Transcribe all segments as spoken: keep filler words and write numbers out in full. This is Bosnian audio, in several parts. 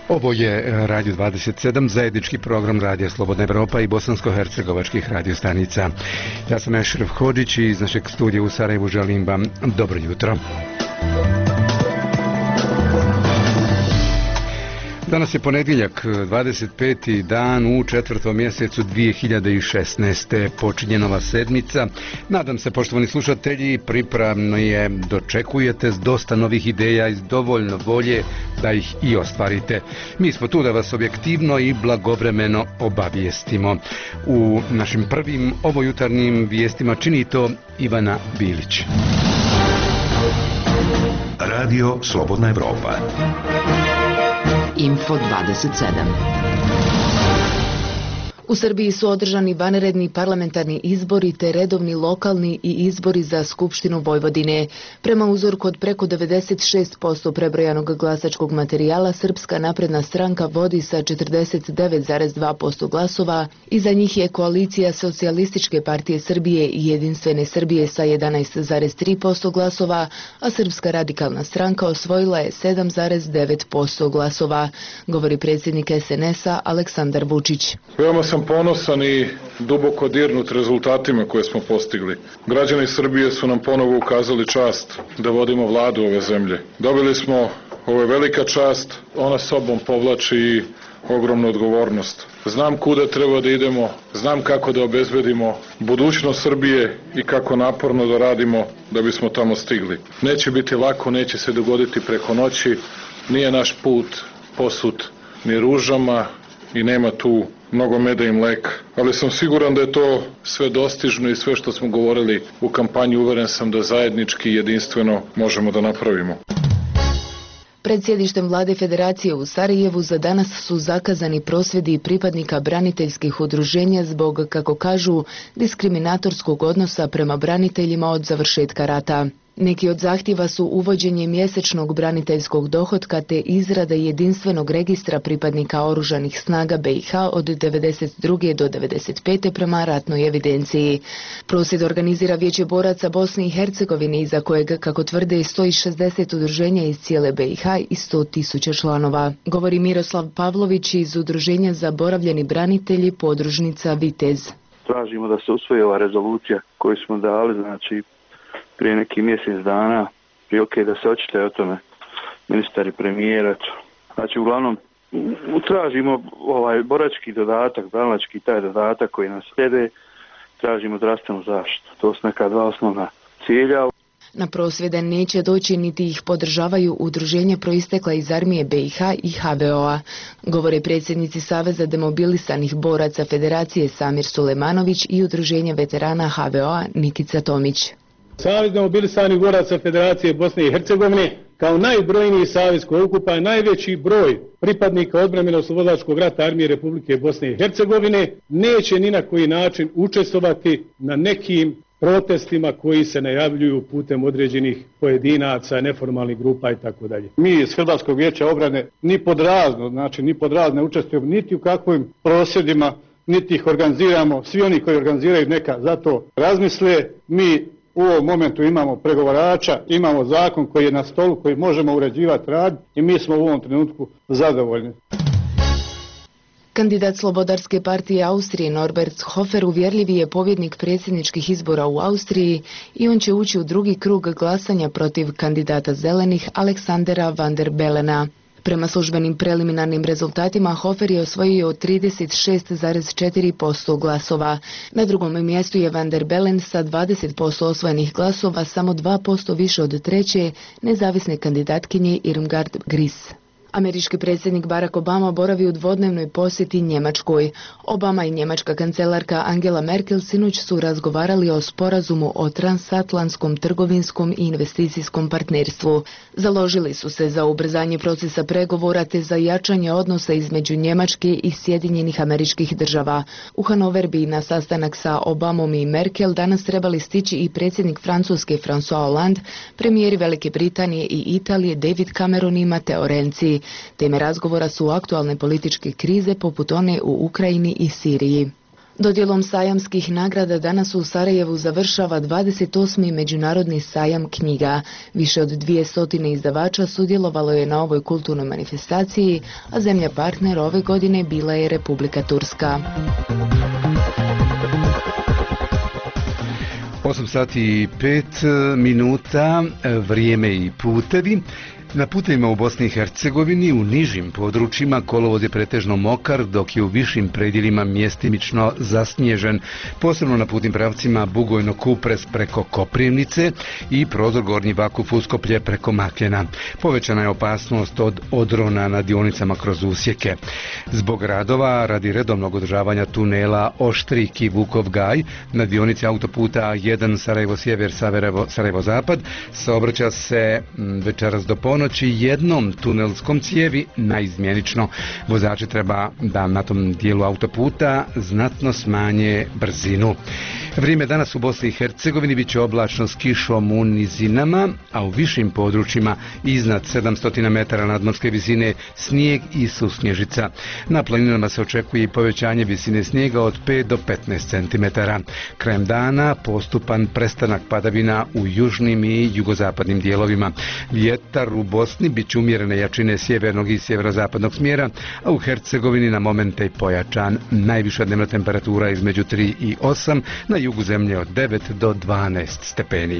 Ovo je Radio dvadeset sedam, zajednički program Radija Slobodna Evropa i bosansko-hercegovačkih radiostanica. Ja sam Ešref Hodžić i iz našeg studija u Sarajevu želim vam dobro jutro. Danas je ponedjeljak, dvadeset peti dan u četvrtom mjesecu dvije hiljade šesnaeste. Počinje nova sedmica. Nadam se, poštovani slušatelji, pripravno je dočekujete s dosta novih ideja i s dovoljno volje da ih i ostvarite. Mi smo tu da vas objektivno i blagovremeno obavijestimo. U našim prvim ovojutarnjim vijestima čini to Ivana Bilić. Radio Slobodna Evropa. Info dvadeset sedam. U Srbiji su održani vanredni parlamentarni izbori te redovni lokalni i izbori za Skupštinu Vojvodine. Prema uzorku od preko devedeset šest posto prebrojanog glasačkog materijala, Srpska napredna stranka vodi sa četrdeset devet zarez dva posto glasova. Iza njih je koalicija Socijalističke partije Srbije i Jedinstvene Srbije sa jedanaest zarez tri posto glasova, a Srpska radikalna stranka osvojila je sedam zarez devet posto glasova, govori predsjednik es en es a Aleksandar Vučić. Veoma sam ponosan i duboko dirnut rezultatima koje smo postigli. Građani Srbije su nam ponovo ukazali čast da vodimo vladu ove zemlje. Dobili smo, ovo je velika čast, ona sobom povlači i ogromnu odgovornost. Znam kuda treba da idemo, znam kako da obezbedimo budućnost Srbije i kako naporno da radimo da bismo tamo stigli. Neće biti lako, neće se dogoditi preko noći, nije naš put posut ni ružama i nema tu mnogo meda i mleka, ali sam siguran da je to sve dostižno i sve što smo govorili u kampanji, uveren sam da zajednički i jedinstveno možemo da napravimo. Pred sjedištem vlade Federacije u Sarajevu za danas su zakazani prosvjedi pripadnika braniteljskih udruženja zbog, kako kažu, diskriminatorskog odnosa prema braniteljima od završetka rata. Neki od zahtjeva su uvođenje mjesečnog braniteljskog dohotka te izrada jedinstvenog registra pripadnika oružanih snaga be i ha od devedeset druge do devedeset pete prema ratnoj evidenciji. Prosvjed organizira Vijeće boraca Bosne i Hercegovine, iza kojeg, kako tvrde, stoji šezdeset udruženja iz cijele be i ha i sto tisuća članova. Govori Miroslav Pavlović iz Udruženja Zaboravljeni branitelji, podružnica Vitez. Tražimo da se usvoji ova rezolucija koju smo dali, znači prije neki mjesec dana, prilike da se očitaje o tome ministar i premijer. Znači, uglavnom, tražimo ovaj borački dodatak, branilački taj dodatak koji nas slijede, tražimo zdravstvenu zaštitu. To su neka dva osnovna cilja. Na prosvjede neće doći niti ih podržavaju udruženja proistekla iz armije be i ha i ha ve o a, govore predsjednici Saveza demobilisanih boraca Federacije Samir Sulejmanović i udruženja veterana ha ve o a Nikica Tomić. Savez demobilisanih boraca Federacije Bosne i Hercegovine kao najbrojniji savez koji okupa najveći broj pripadnika odbrambeno-oslobodačkog rata Armije Republike Bosne i Hercegovine neće ni na koji način učestvovati na nekim protestima koji se najavljuju putem određenih pojedinaca, neformalnih grupa i tako dalje. Mi iz Hrvatskog vijeća obrane ni pod razno, znači ni pod razno ne učestvujemo niti u kakvim prosvjedima, niti ih organiziramo. Svi oni koji organiziraju neka zato razmisle. Mi u ovom momentu imamo pregovarača, imamo zakon koji je na stolu, koji možemo uređivati rad i mi smo u ovom trenutku zadovoljni. Kandidat Slobodarske partije Austrije Norbert Hofer uvjerljivi je pobjednik predsjedničkih izbora u Austriji i on će ući u drugi krug glasanja protiv kandidata zelenih Aleksandera van der Belena. Prema službenim preliminarnim rezultatima Hofer je osvojio trideset šest zarez četiri posto glasova. Na drugom mjestu je van der Bellen sa dvadeset posto osvojenih glasova, samo dva posto više od treće nezavisne kandidatkinje Irmgard Gris. Američki predsjednik Barack Obama boravi u dvodnevnoj posjeti Njemačkoj. Obama i njemačka kancelarka Angela Merkel sinoć su razgovarali o sporazumu o transatlantskom trgovinskom i investicijskom partnerstvu. Založili su se za ubrzanje procesa pregovora te za jačanje odnosa između Njemačke i Sjedinjenih Američkih Država. U Hanover bi na sastanak sa Obamom i Merkel danas trebali stići i predsjednik Francuske François Hollande, premijeri Velike Britanije i Italije David Cameron i Matteo Renzi. Teme razgovora su aktualne političke krize poput one u Ukrajini i Siriji. Dodjelom sajamskih nagrada danas u Sarajevu završava dvadeset osmi Međunarodni sajam knjiga. Više od dvije stotine izdavača sudjelovalo je na ovoj kulturnoj manifestaciji, a zemlja partner ove godine bila je Republika Turska. osam sati i pet minuta, vrijeme i putevi. Na putevima u Bosni i Hercegovini u nižim područjima kolovoz je pretežno mokar, dok je u višim predjelima mjestimično zasnježen, posebno na putnim pravcima Bugojno-Kupres preko Koprivnice i Prozor Gornji Vakuf Uskoplje preko Makljena. Povećana je opasnost od odrona na dionicama kroz usjeke. Zbog radova radi redovnog održavanja tunela Oštrik i Vukov Gaj na dionici autoputa A jedan Sarajevo-Sjever, Sarajevo-Zapad saobraća se večeras do ponoći jednom tunelskom cijevi naizmjenično. Vozači treba da na tom dijelu autoputa znatno smanje brzinu. Vrijeme danas u Bosni i Hercegovini bit će oblačno s kišom u nizinama, a u višim područjima iznad sedamsto metara nadmorske visine snijeg i susnježica. Na planinama se očekuje i povećanje visine snijega od pet do petnaest centimetara. Krajem dana postupan prestanak padavina u južnim i jugozapadnim dijelovima. Vjetar u Bosni bit će umjerene jačine sjevernog i sjeverozapadnog smjera, a u Hercegovini na momente i pojačan. Najviša dnevna temperatura između tri i osam, na jugu zemlje od devet do dvanaest stepeni.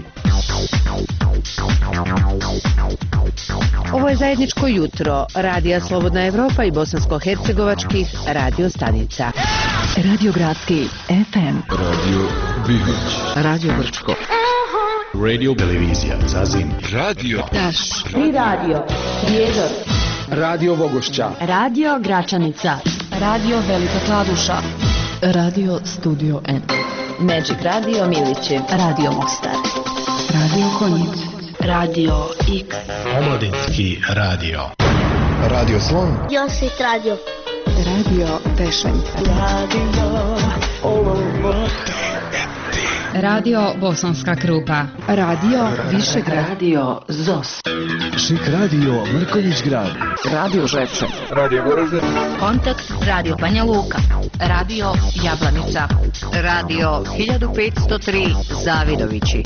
Ovo je zajedničko jutro Radija Slobodna Evropa i bosansko-hercegovačkih radio stanica. Radio Gradski F M, Radio Bibić, Radio Brčko, Radio Televizija Zazim, Radio Taš, Tri radio, Prijedor, Radio Vogošća, Radio Gračanica, Radio Velika Kladuša, Radio Studio N, Magic Radio Milići, Radio Mostar, Radio Konjic, Radio X, Omladinski radio, Radio Slon, Josit Radio, Radio Tešanica, Radio Olovo, Radio Bosanska Krupa, Radio Višegrad, Radio Zos, Šik radio Mrković Grad, Radio Žepče, Radio Goražde, Kontakt Radio Banja Luka, Radio Jablanica, Radio hiljadu petsto tri Zavidovići.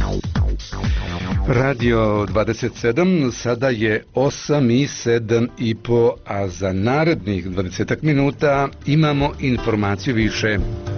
Radio dvadeset sedam, sada je osam i sedam i po, a za narednih dvadeset minuta imamo informaciju više.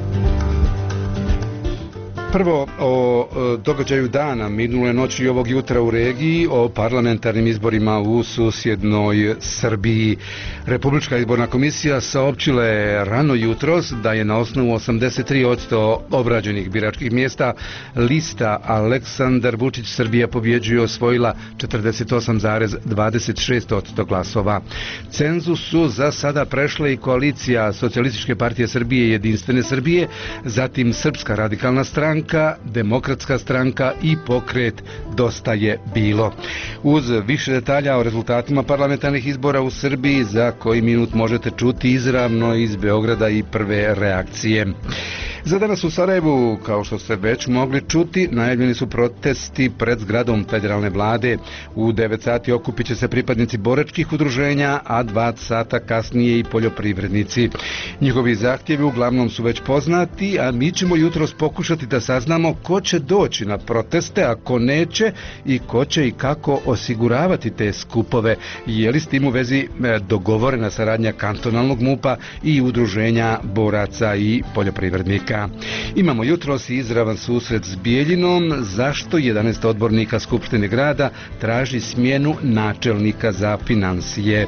Prvo o događaju dana minule noći i ovog jutra u regiji, o parlamentarnim izborima u susjednoj Srbiji. Republička izborna komisija saopćila je rano jutros da je na osnovu osamdeset tri posto obrađenih biračkih mjesta lista Aleksandar Vučić Srbija pobjeđuje osvojila četrdeset osam zarez dvadeset šest posto glasova. Cenzus su za sada prešle i koalicija Socijalističke partije Srbije i Jedinstvene Srbije, zatim Srpska radikalna stranka, Demokratska stranka i pokret Dosta je bilo. Uz više detalja o rezultatima parlamentarnih izbora u Srbiji za koji minut možete čuti izravno iz Beograda i prve reakcije. Za danas u Sarajevu, kao što ste već mogli čuti, najavljeni su protesti pred zgradom federalne vlade. U devet sati okupit će se pripadnici boračkih udruženja, a dva sata kasnije i poljoprivrednici. Njihovi zahtjevi uglavnom su već poznati, a mi ćemo jutros pokušati da saznamo ko će doći na proteste, a ko neće, i ko će i kako osiguravati te skupove. Je li s tim u vezi dogovorena saradnja kantonalnog MUP-a i udruženja boraca i poljoprivrednika? Imamo jutros izravan susret s Bijeljinom, zašto jedanaest odbornika Skupštine grada traži smjenu načelnika za financije.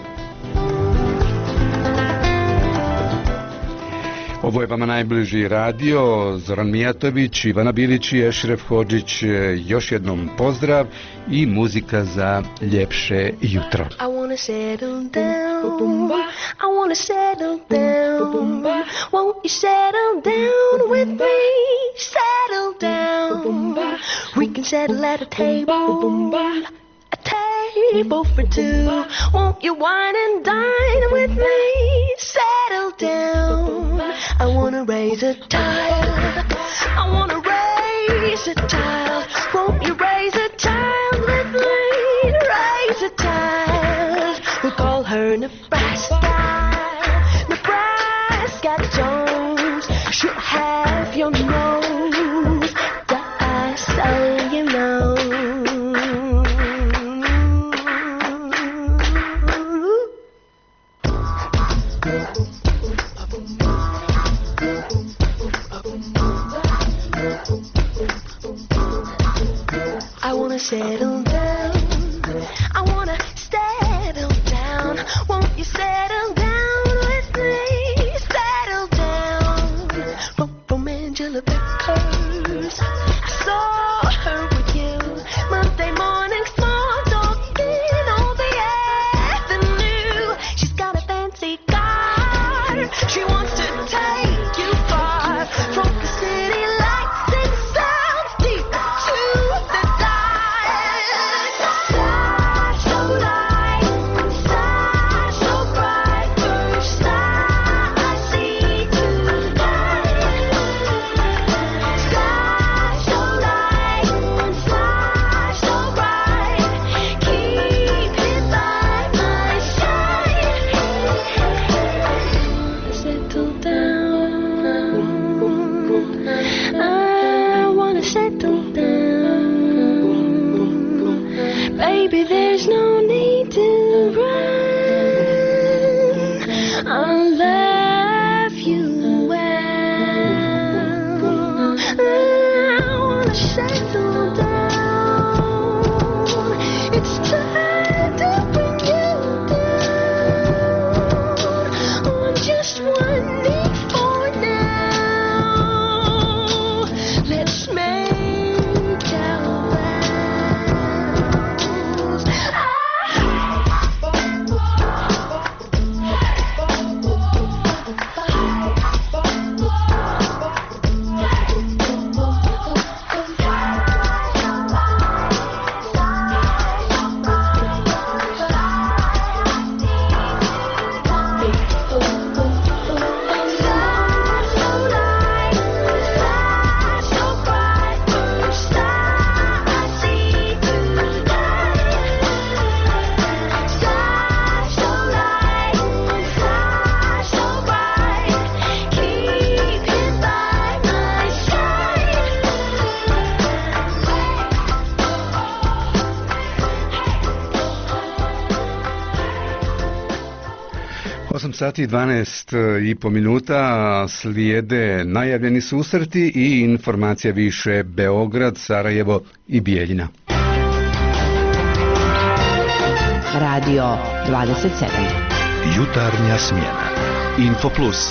Ovo je vama najbliži radio, Zoran Mijatović, Ivana Bilić i Ešref Hodžić. Još jednom pozdrav i muzika za ljepše jutro. I wanna settle down, I wanna settle down, won't you settle down with me, settle down, we can settle at a table, a table for two, won't you wine and dine with me, settle down, I wanna raise a child, I wanna raise a child, won't you raise a child with me, raise a child, we'll call her Nebraska, Nebraska Jones, she'll have your nose, just so you know. I wanna settle down, I wanna settle down, won't you settle down with me, settle down, from, from Angela Backers, I saw her with you, Monday morning, small talking on the avenue, she's got a fancy car, she wants to take you far, from the city lights and sounds deep to the baby, there's no need to run. I love you well. I wanna settle down. It's time to bring you down on just one knee for now. Let's make our osam sati i dvanaest i po minuta, slijede najavljeni susreti i informacija više Beograd, Sarajevo i Bijeljina. Radio dvadeset sedam. Jutarnja smjena. Info Plus.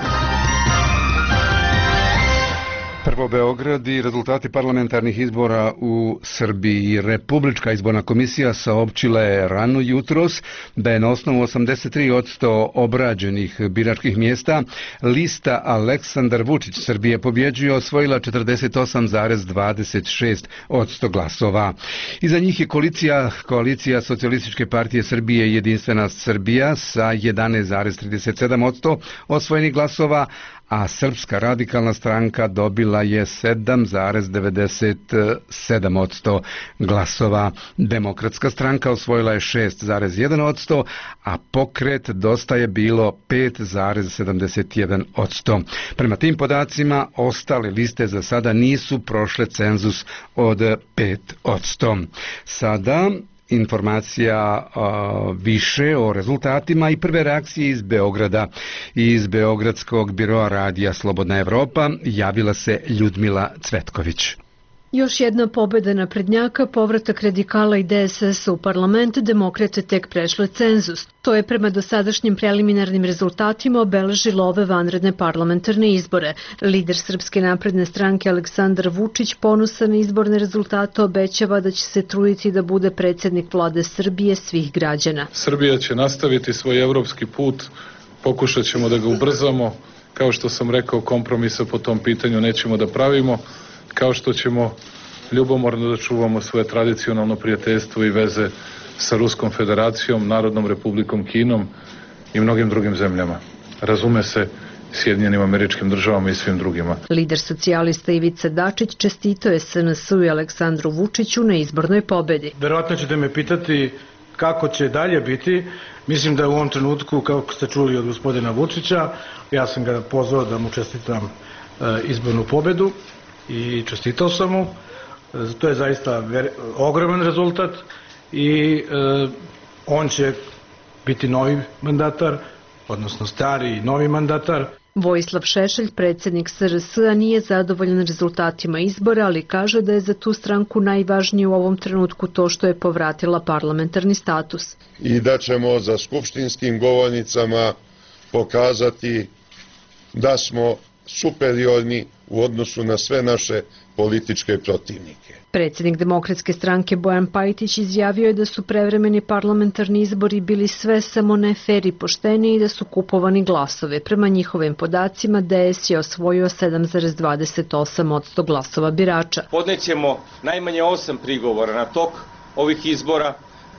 Prvo Beograd i rezultati parlamentarnih izbora u Srbiji. Republička izborna komisija saopćila je rano jutros da je na osnovu osamdeset tri posto obrađenih biračkih mjesta lista Aleksandar Vučić Srbije pobjeđuje osvojila četrdeset osam zarez dvadeset šest posto glasova. Iza njih je koalicija, koalicija Socijalističke partije Srbije i Jedinstvena Srbija sa jedanaest zarez trideset sedam posto osvojenih glasova, a Srpska radikalna stranka dobila je sedam zarez devedeset sedam posto glasova. Demokratska stranka osvojila je šest zarez jedan posto, a pokret Dosta je bilo pet zarez sedamdeset jedan posto. Prema tim podacima, ostale liste za sada nisu prošle cenzus od pet posto. Sada informacija a, više o rezultatima i prve reakcije iz Beograda. Iz Beogradskog biroa radija Slobodna Evropa javila se Ljudmila Cvetković. Još jedna pobjeda naprednjaka, povratak radikala i D S S u parlament, demokrate tek prešle cenzus. To je prema dosadašnjim preliminarnim rezultatima obeležilo ove vanredne parlamentarne izbore. Lider Srpske napredne stranke Aleksandar Vučić ponosan na izborne rezultate obećava da će se truditi da bude predsjednik vlade Srbije svih građana. Srbija će nastaviti svoj evropski put, pokušat ćemo da ga ubrzamo. Kao što sam rekao, kompromisa po tom pitanju nećemo da pravimo. Kao što ćemo ljubomorno da čuvamo svoje tradicionalno prijateljstvo i veze sa Ruskom federacijom, Narodnom republikom Kinom i mnogim drugim zemljama. Razume se, Sjedinjenim Američkim Državama i svim drugima. Lider socijalista Ivica Dačić čestitao je S N S-u i Aleksandru Vučiću na izbornoj pobedi. Verovatno ćete me pitati kako će dalje biti, mislim da u ovom trenutku, kako ste čuli od gospodina Vučića, ja sam ga pozvao da mu čestitam izbornu pobedu i čestitao sam mu. To je zaista ogroman rezultat i on će biti novi mandatar, odnosno stari i novi mandatar. Vojislav Šešelj, predsjednik S R S-a, nije zadovoljan rezultatima izbora, ali kaže da je za tu stranku najvažnije u ovom trenutku to što je povratila parlamentarni status. I da ćemo za skupštinskim govornicama pokazati da smo superiorni u odnosu na sve naše političke protivnike. Predsjednik Demokratske stranke Bojan Pajtić izjavio je da su prevremeni parlamentarni izbori bili sve samo ne fer i pošteni i da su kupovani glasove. Prema njihovim podacima D S je osvojio sedam zarez dvadeset osam posto glasova birača. Podnećemo najmanje osam prigovora na tok ovih izbora.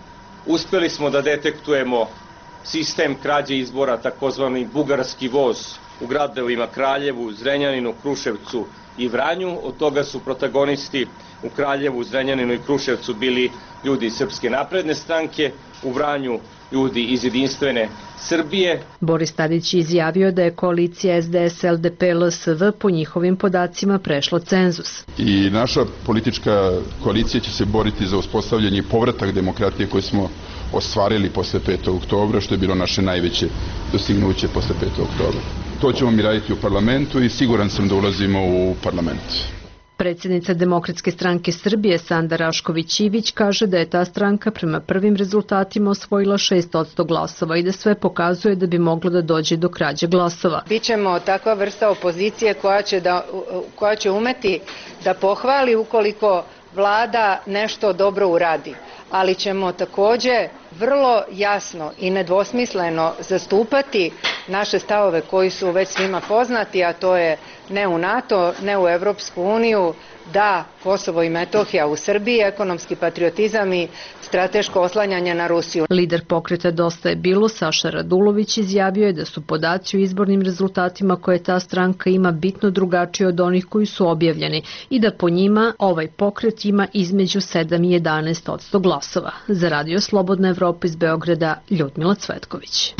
Uspeli smo da detektujemo sistem krađe izbora, takozvani bugarski voz, u gradovima Kraljevu, Zrenjaninu, Kruševcu i Vranju. Od toga su protagonisti u Kraljevu, Zrenjaninu i Kruševcu bili ljudi iz Srpske napredne stranke, u Vranju ljudi iz Jedinstvene Srbije. Boris Tadić je izjavio da je koalicija S D S L D P L S V po njihovim podacima prešla cenzus. I naša politička koalicija će se boriti za uspostavljanje i povratak demokratije koje smo ostvarili posle petog oktobra, što je bilo naše najveće dostignuće posle petog oktobra. To ćemo mi raditi u parlamentu i siguran sam da ulazimo u parlament. Predsjednica Demokratske stranke Srbije Sanda Rašković-Ivić kaže da je ta stranka prema prvim rezultatima osvojila šest posto glasova i da sve pokazuje da bi moglo da dođe do krađe glasova. Bićemo takva vrsta opozicije koja će, da, koja će umeti da pohvali ukoliko vlada nešto dobro uradi, ali ćemo takođe vrlo jasno i nedvosmisleno zastupati naše stavove koji su već svima poznati, a to je ne u NATO, ne u Evropsku uniju, da Kosovo i Metohija u Srbiji, ekonomski patriotizam i strateško oslanjanje na Rusiju. Lider pokreta Dosta je bilo, Saša Radulović, izjavio je da su podaci o izbornim rezultatima koje ta stranka ima bitno drugačiji od onih koji su objavljeni i da po njima ovaj pokret ima između sedam i jedanaest posto glasova. Za Radio Slobodna Evropa iz Beograda, Ljudmila Cvetković.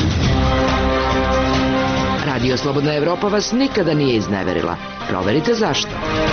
Radio Slobodna Evropa vas nikada nije izneverila. Proverite zašto.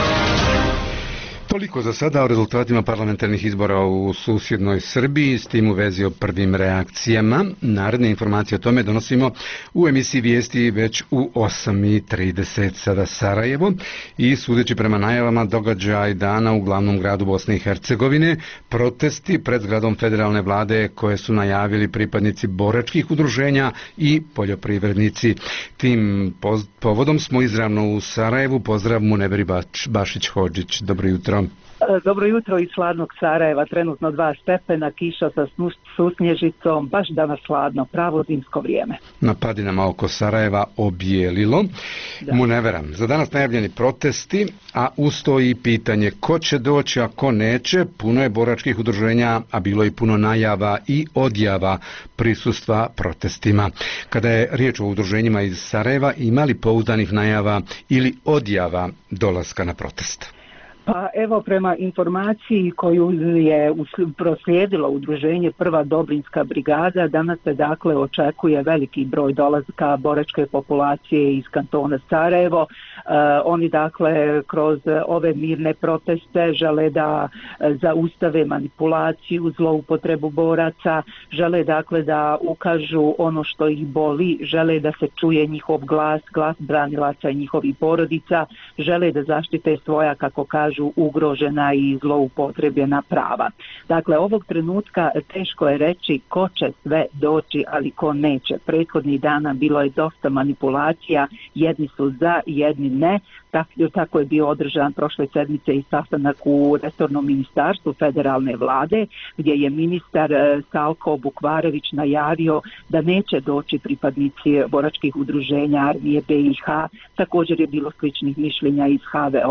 Toliko za sada o rezultatima parlamentarnih izbora u susjednoj Srbiji, s tim u vezi o prvim reakcijama. Naredne informacije o tome donosimo u emisiji Vijesti već u osam i trideset sada Sarajevo i sudeći prema najavama događaj dana u glavnom gradu Bosne i Hercegovine, protesti pred zgradom federalne vlade koje su najavili pripadnici boračkih udruženja i poljoprivrednici. Tim povodom smo izravno u Sarajevu. Pozdrav Muneveri Bašić-Hodžić. Dobro jutro. Dobro jutro iz hladnog Sarajeva, trenutno dva stepena, kiša sa susnježicom, baš danas hladno, pravo zimsko vrijeme. Na padinama oko Sarajeva objelilo. Da. Munevera, za danas najavljeni protesti, a uz to i pitanje ko će doći, a ko neće. Puno je boračkih udruženja, a bilo i puno najava i odjava prisustva protestima. Kada je riječ o udruženjima iz Sarajeva, ima li pouzdanih najava ili odjava dolaska na protest? Pa evo, prema informaciji koju je proslijedilo udruženje Prva Dobrinska brigada, danas se dakle očekuje veliki broj dolazaka boračke populacije iz kantona Sarajevo. E, oni dakle kroz ove mirne proteste žele da zaustave manipulaciju, zloupotrebu boraca, žele dakle da ukažu ono što ih boli, žele da se čuje njihov glas, glas branilaca i njihovih porodica, žele da zaštite svoja, kako kažu, ugrožena i zloupotrebljena prava. Dakle, ovog trenutka teško je reći ko će sve doći, ali ko neće. Prethodnih dana bilo je dosta manipulacija, jedni su za, jedni ne. Tako je bio održan prošle sedmice i sastanak u resornom ministarstvu federalne vlade, gdje je ministar Salko Bukvarević najavio da neće doći pripadnici boračkih udruženja armije B i H. Također je bilo sličnih mišljenja iz H V O-a,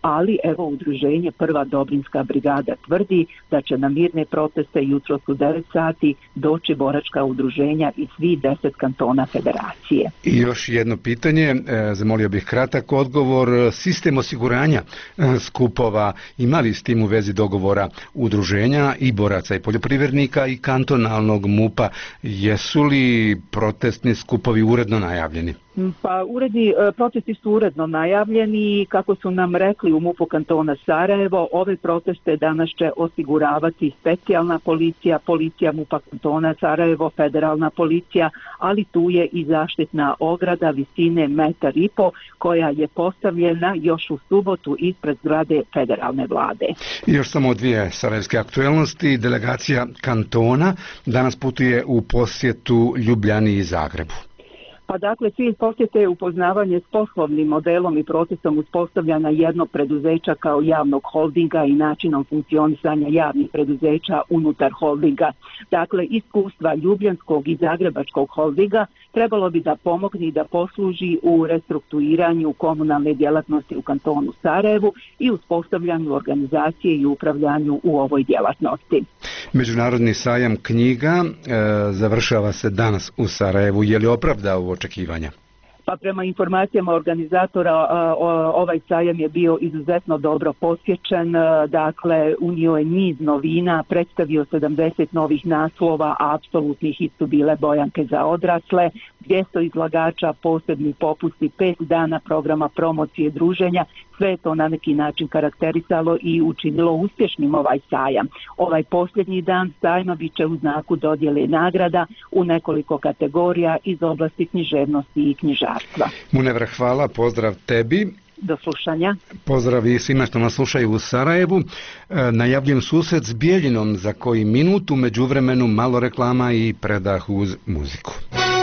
ali evo udruženje Prva Dobrinska brigada tvrdi da će na mirne proteste jutros u devet sati doći boračka udruženja iz svih deset kantona federacije. I još jedno pitanje, zamolio bih kratak odgovor. Sistem osiguranja skupova, ima li s tim u vezi dogovora udruženja i boraca i poljoprivrednika i kantonalnog MUP-a? Jesu li protestni skupovi uredno najavljeni? Pa uredi, protesti su uredno najavljeni i kako su nam rekli u MUP-u kantona Sarajevo, ove proteste danas će osiguravati specijalna policija, policija MUP-a kantona Sarajevo, federalna policija, ali tu je i zaštitna ograda visine metar i po koja je postavljena još u subotu ispred zgrade federalne vlade. I još samo dvije sarajevske aktuelnosti. Delegacija kantona danas putuje u posjetu Ljubljani i Zagrebu. Pa dakle, cilj posjete je upoznavanje s poslovnim modelom i procesom uspostavljanja jednog preduzeća kao javnog holdinga i načinom funkcionisanja javnih preduzeća unutar holdinga. Dakle, iskustva ljubljanskog i zagrebačkog holdinga trebalo bi da pomogne i da posluži u restrukturiranju komunalne djelatnosti u kantonu Sarajevu i uspostavljanju organizacije i upravljanju u ovoj djelatnosti. Međunarodni sajam knjiga e, završava se danas u Sarajevu. Je li opravdao očekivanja? Pa prema informacijama organizatora ovaj sajam je bio izuzetno dobro posjećen, dakle unio je niz novina, predstavio sedamdeset novih naslova, a apsolutni hit su bile bojanke za odrasle, dvjesto izlagača, posebni popusti, pet dana programa promocije druženja, sve je to na neki način karakterisalo i učinilo uspješnim ovaj sajam. Ovaj posljednji dan sajma bit će u znaku dodjele nagrada u nekoliko kategorija iz oblasti književnosti i knjižarstva. Munevra, hvala, pozdrav tebi. Do slušanja. Pozdrav i svima što nas slušaju u Sarajevu. E, najavljujem susret s Bijeljinom za koji minut, u međuvremenu malo reklama i predah uz muziku.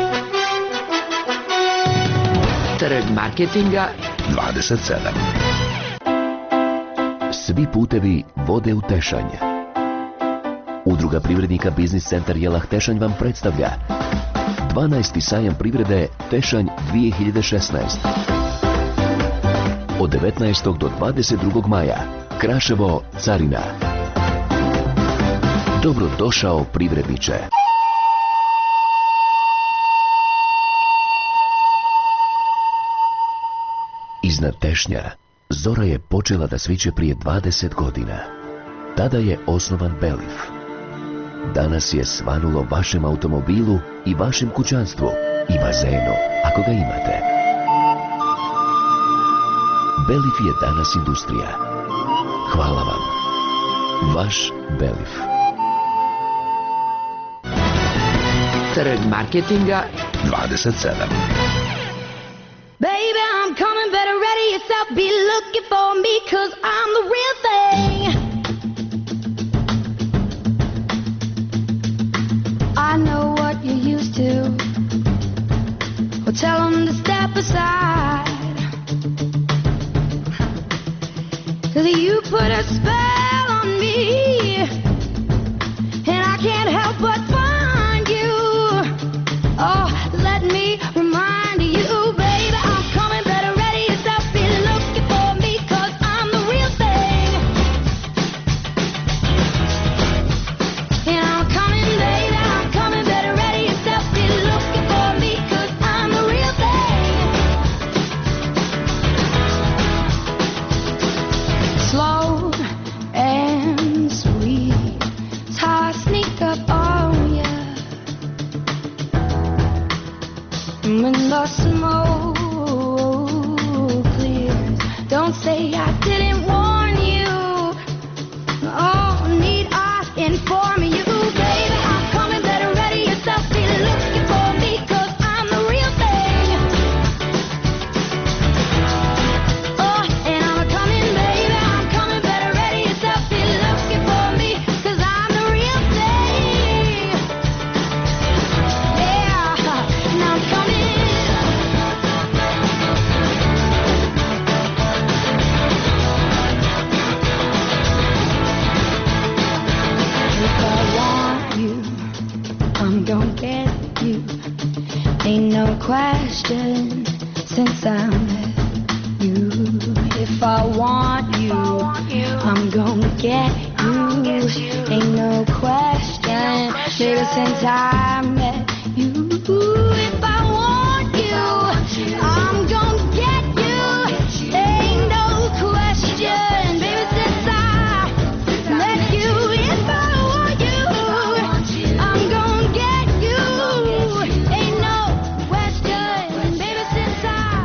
Trg marketinga dvadeset sedam. Svi putevi vode u Tešanj. Udruga privrednika Biznis centar Jelah Tešanj vam predstavlja dvanaesti sajam privrede Tešanj dvije hiljade šesnaest. Od devetnaestog do dvadeset drugog maja Kraševo, Carina. Dobrodošao privredniče. Iznad Tešnja zora je počela da sviće prije dvadeset godina. Tada je osnovan Belif. Danas je svanulo vašem automobilu i vašem kućanstvu i bazenu, ako ga imate. Belif je danas industrija. Hvala vam. Vaš Belif. Trg marketinga dvadeset sedam. Baby, I'm coming, better ready yourself, be looking for me, cause I'm the real thing. I know what you're used to, well tell them to step aside, cause you put a spell on me, and I can't help but find you. Oh, let me remind you, baby, I'm coming, better ready yourself, be looking for me, cause I'm the real thing. And I'm coming, baby, I'm coming, better ready yourself, be looking for me, cause I'm the real thing. Slow and sweet, it's how I sneak up on ya. When the smoke clears, don't say I didn't warn you. Oh, need I inform you, baby, I'm coming, better ready yourself, be looking for me, cause I'm the real thing. Oh, and I'm coming, baby, I'm coming, better ready yourself, be looking for me, cause I'm the real thing. Yeah, and I'm coming. If I want you, I'm gonna get you. Ain't no question. Ever since I met you. If I want you, I'm gonna get you. Ain't no question. Baby, since I met you. If I want you, I'm gonna get you. Ain't no question. Baby, since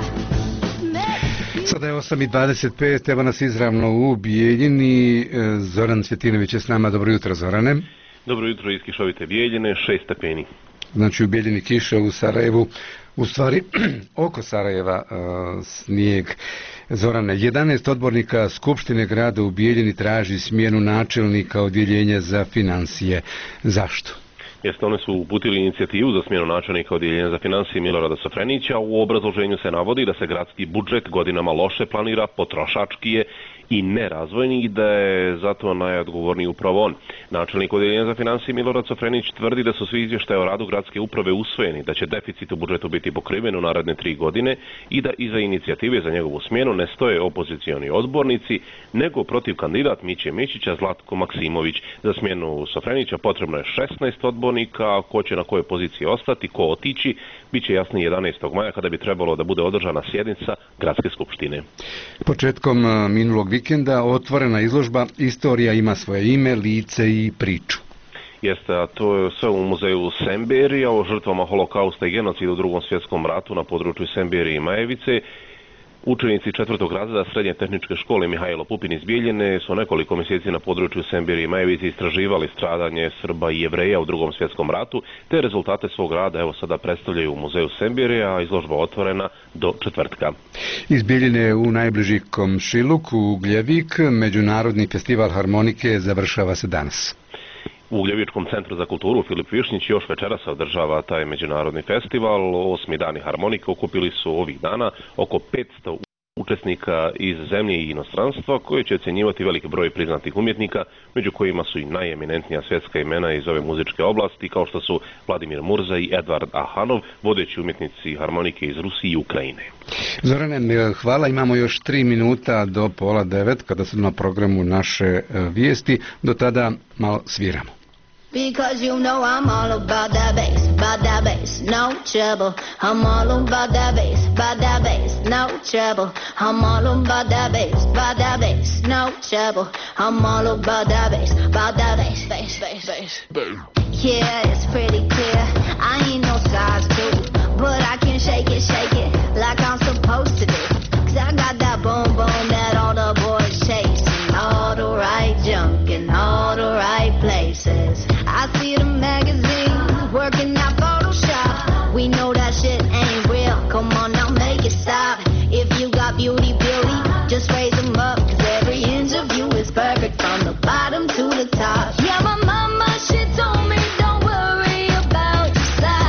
I met you. Sada je osam i dvadeset pet, evo nas izravno u Bijeljini. Zoran Cvjetinović je s nama. Dobro jutro, Zorane. Dobro jutro iz kišovite Bijeljine, šest stepeni. Znači u Bijeljini kiša, u Sarajevu, u stvari oko Sarajeva uh, snijeg. Zorane, jedanaest odbornika Skupštine grada u Bijeljini traži smjenu načelnika odjeljenja za financije. Zašto? Jeste, one su uputili inicijativu za smjenu načelnika odjeljenja za financije Milorada Sofrenića. U obrazloženju se navodi da se gradski budžet godinama loše planira, potrošački je i nerazvojni i da je zato najodgovorniji upravo on. Načelnik odjeljenja za financije Milorad Sofrenić tvrdi da su svi izvještaje o radu gradske uprave usvojeni, da će deficit u budžetu biti pokriven u naredne tri godine i da iza inicijative za njegovu smjenu ne stoje opozicioni odbornici, nego protiv kandidat Miće Mišića Zlatko Maksimović. Za smjenu Sofrenića potrebno je šesnaest odbornika, ko će na kojoj poziciji ostati, ko otići, bit će jasnije jedanaestog maja kada bi trebalo da bude održana sjednica Gradske skupštine. Početkom minulog vikenda otvorena izložba Istorija ima svoje ime, lice i priču. Jeste, a to je sve u muzeju Semberija o žrtvama holokausta i genocida u drugom svjetskom ratu na području Semberije i Majevice. Učenici četvrtog razreda Srednje tehničke škole Mihajlo Pupin iz Bijeljine su nekoliko mjeseci na području Semberije i Majevice istraživali stradanje Srba i Jevreja u drugom svjetskom ratu, te rezultate svog rada evo sada predstavljaju u muzeju Semberija, a izložba otvorena do četvrtka. Iz Bijeljine u najbliži komšiluk u Gljevik, Međunarodni festival harmonike završava se danas. U Gljevičkom centru za kulturu Filip Višnjić još večera se održava taj međunarodni festival. Osmi dani harmonike okupili su ovih dana oko petsto učesnika iz zemlje i inostranstva koji će ocjenjivati veliki broj priznatih umjetnika, među kojima su i najeminentnija svjetska imena iz ove muzičke oblasti kao što su Vladimir Murza i Edvard Ahanov, vodeći umjetnici harmonike iz Rusije i Ukrajine. Zorane, hvala. Imamo još tri minuta do pola devet kada su na programu naše vijesti. Do tada malo sviramo. Because you know I'm all about that bass, about that bass, no trouble. I'm all about that bass, about that bass, no trouble. I'm all about that bass, about that bass, no trouble. I'm all about that bass, about that bass, bass, bass, bass. Yeah, it's pretty clear. I ain't no size two, but I can shake it, shake it like I'm supposed to do. Cause I got that boom boom that all the boys chasing, all the right junk in all the right places. I see the magazines working out Photoshop. We know that shit ain't real. Come on now, make it stop. If you got beauty, beauty, just raise them up. Cause every inch of you is perfect from the bottom to the top. Yeah, my mama, she told me don't worry about your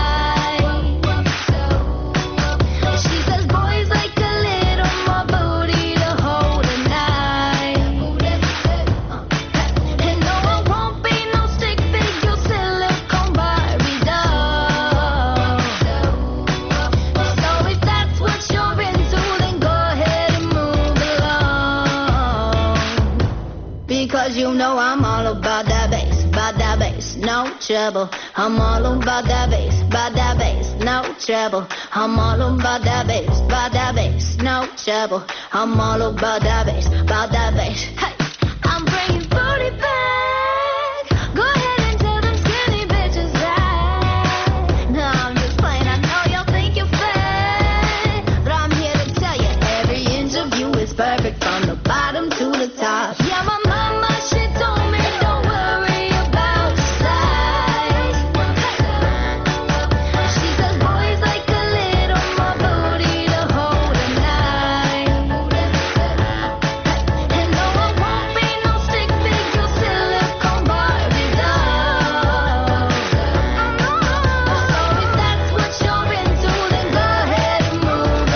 size. She says boys like a little more booty to hold at night. And no, I won't be no stick figure silicone Barbie doll. So if that's what you're into, then go ahead and move along. Because you know I'm all about that bass, about that bass, no trouble. I'm all about that bass, about that bass, no trouble. I'm all about that bass, about that bass, no trouble. I'm all about that bass, about that bass. Hey, I'm bringing booty back. Go ahead and tell them skinny bitches that. No, I'm just playing. I know y'all think you're fat, but I'm here to tell you every inch of you is perfect from the bottom to the top. Yeah, my mama, she told me don't worry about your size. She says boys like a little more booty to hold at night. And no, I won't be no stick figure silicone Barbie doll. So if that's what you're into, then go ahead and move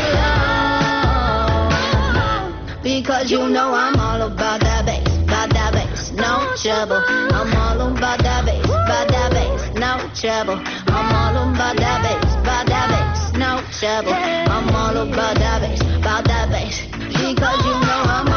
along. Because you know I'm all about that bass, about that bass, no trouble. I'm all about that bass, about that bass, no trouble. I'm all about that bass, about that bass, no trouble. I'm all about that bass, about that bass. Because you know I'm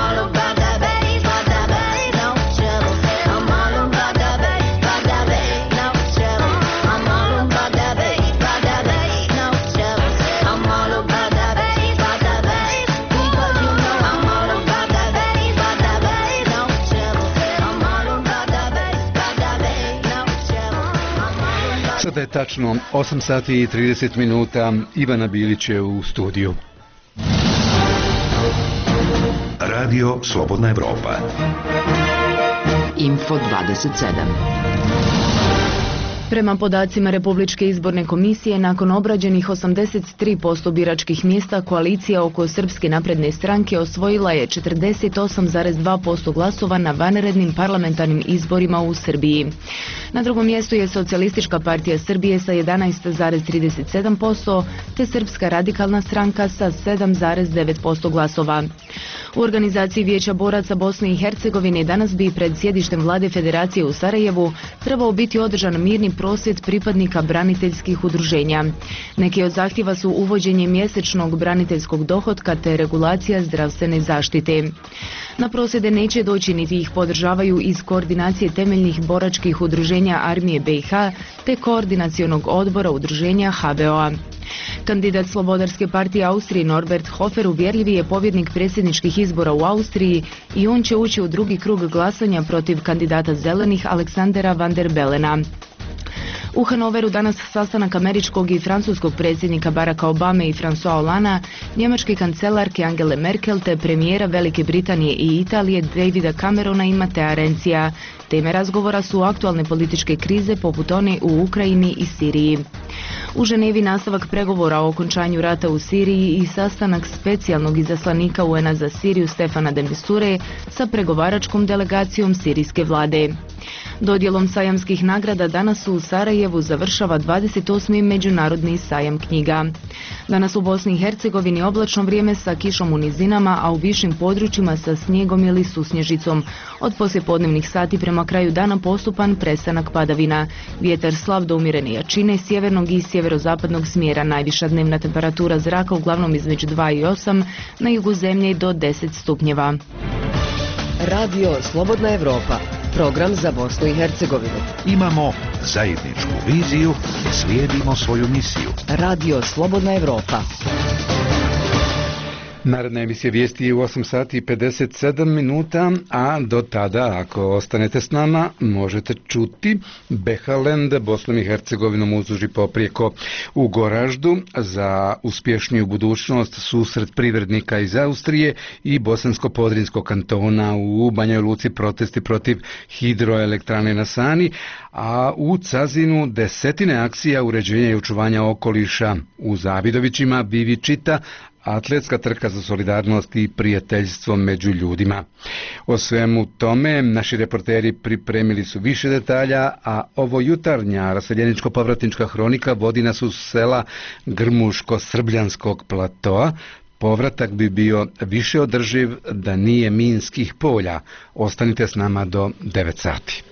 Sada je tačno osam sati i trideset minuta. Ivana Bilić je u studiju. Radio Slobodna Evropa. Info dvadeset sedam. Prema podacima Republičke izborne komisije, nakon obrađenih osamdeset tri posto biračkih mjesta, koalicija oko Srpske napredne stranke osvojila je četrdeset osam zarez dva posto glasova na vanrednim parlamentarnim izborima u Srbiji. Na drugom mjestu je Socijalistička partija Srbije sa jedanaest zarez trideset sedam posto, te Srpska radikalna stranka sa sedam zarez devet posto glasova. U organizaciji Vijeća boraca Bosne i Hercegovine danas bi pred sjedištem vlade Federacije u Sarajevu trebao biti održan mirni prosvjed pripadnika braniteljskih udruženja. Neki od zahtjeva su uvođenje mjesečnog braniteljskog dohotka te regulacija zdravstvene zaštite. Na prosvjede neće doći niti ih podržavaju iz koordinacije temeljnih boračkih udruženja Armije B i H te koordinacionog odbora udruženja H B O-a. Kandidat Slobodarske partije Austrije Norbert Hofer uvjerljivi je pobjednik predsjedničkih izbora u Austriji i on će ući u drugi krug glasanja protiv kandidata zelenih Aleksandera Van der Belena. U Hanoveru danas sastanak američkog i francuskog predsjednika Baracka Obame i François Hollanda, njemačke kancelarke Angele Merkel te premijera Velike Britanije i Italije Davida Camerona i Matea Renzija. Teme razgovora su aktualne političke krize poput one u Ukrajini i Siriji. U Ženevi nastavak pregovora o okončanju rata u Siriji i sastanak specijalnog izaslanika U N A za Siriju Stefana de Misture sa pregovaračkom delegacijom sirijske vlade. Dodjelom sajamskih nagrada danas u Sarajevu završava dvadeset osmi međunarodni sajam knjiga. Danas u Bosni i Hercegovini oblačno vrijeme sa kišom u nizinama, a u višim područjima sa snijegom ili susnježicom. Od poslijepodnevnih sati prema kraju dana postupan prestanak padavina. Vjetar slab do umjerene jačine, sjevernog i sjeverozapadnog smjera. Najviša dnevna temperatura zraka uglavnom između dva i osam, na jugu zemlje do deset stupnjeva. Radio Slobodna Evropa. Program za Bosnu i Hercegovinu. Imamo zajedničku viziju i slijedimo svoju misiju. Radio Slobodna Evropa. Naredna emisija vijesti je u osam sati i pedeset sedam minuta, a do tada, ako ostanete s nama, možete čuti Behalend Bosnom i Hercegovinom uzduž i poprijeko u Goraždu za uspješniju budućnost, susret privrednika iz Austrije i Bosansko-Podrinskog kantona, u Banjoj Luci protesti protiv hidroelektrane na Sani, a u Cazinu desetine akcija uređenja i očuvanja okoliša, u Zavidovićima Vivičita, atletska trka za solidarnost i prijateljstvo među ljudima. O svemu tome naši reporteri pripremili su više detalja, a ovo jutarnja raseljeničko-povratnička hronika vodi nas u sela Grmuško-Srbljanskog platoa. Povratak bi bio više održiv da nije minskih polja. Ostanite s nama do devet sati.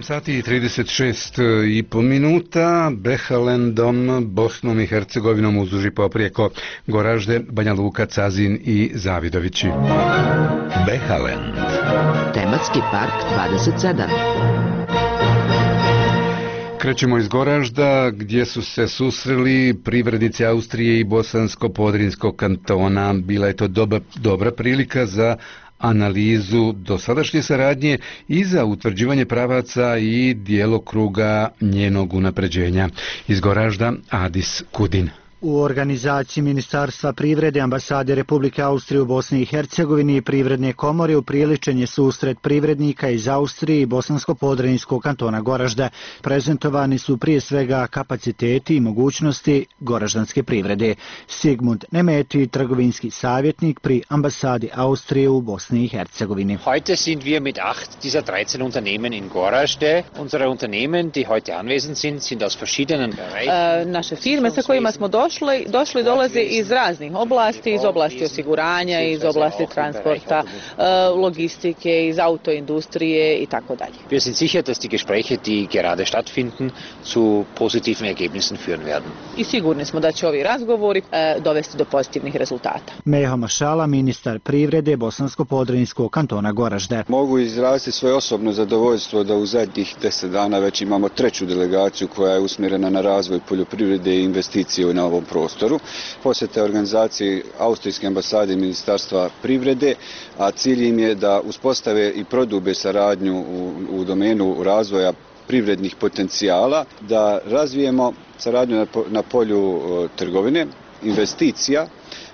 sati i trideset šest i po minuta, Behalendom, Bosnom i Hercegovinom uzduži poprijeko Goražde, Banja Luka, Cazin i Zavidovići. Behalend. Tematski park dvadeset sedam. Krećemo iz Goražda, gdje su se susreli privrednici Austrije i Bosansko-Podrinskog kantona. Bila je to dobra, dobra prilika za analizu dosadašnje saradnje i za utvrđivanje pravaca i djelokruga njenog unapređenja. Iz Goražda, Adis Kudin. U organizaciji Ministarstva privrede, Ambasade Republike Austrije u Bosni i Hercegovini i Privredne komore upriličen je susret privrednika iz Austrije i Bosansko-Podrinjskog kantona Goražde. Prezentovani su prije svega kapaciteti i mogućnosti goraždanske privrede. Sigmund Nemeti, trgovinski savjetnik pri Ambasadi Austrije u Bosni i Hercegovini. Heute sind wir mit acht dieser dreizehn Unternehmen in Goražde. Unsere Unternehmen, die heute anwesend sind, sind aus verschiedenen Bereichen. Uh, naše firme sa kojima smo došli Došli, došli dolaze iz raznih oblasti, iz oblasti osiguranja, iz oblasti transporta, logistike, iz autoindustrije i tako dalje. Wir sind sicher, dass die Gespräche, die gerade stattfinden, zu positiven Ergebnissen führen werden. I sigurni smo da će ovi razgovori e, dovesti do pozitivnih rezultata. Meho Mašala, ministar privrede Bosansko-Podrinjskog kantona Goražde. Mogu izraziti svoje osobno zadovoljstvo da u zadnjih deset dana već imamo treću delegaciju koja je usmjerena na razvoj poljoprivrede i investicije na ovom prostoru. Posjete organizacije Austrijske ambasade i Ministarstva privrede, a cilj im je da uspostave i prodube saradnju u, u domenu razvoja privrednih potencijala, da razvijemo saradnju na, na polju uh, trgovine, investicija,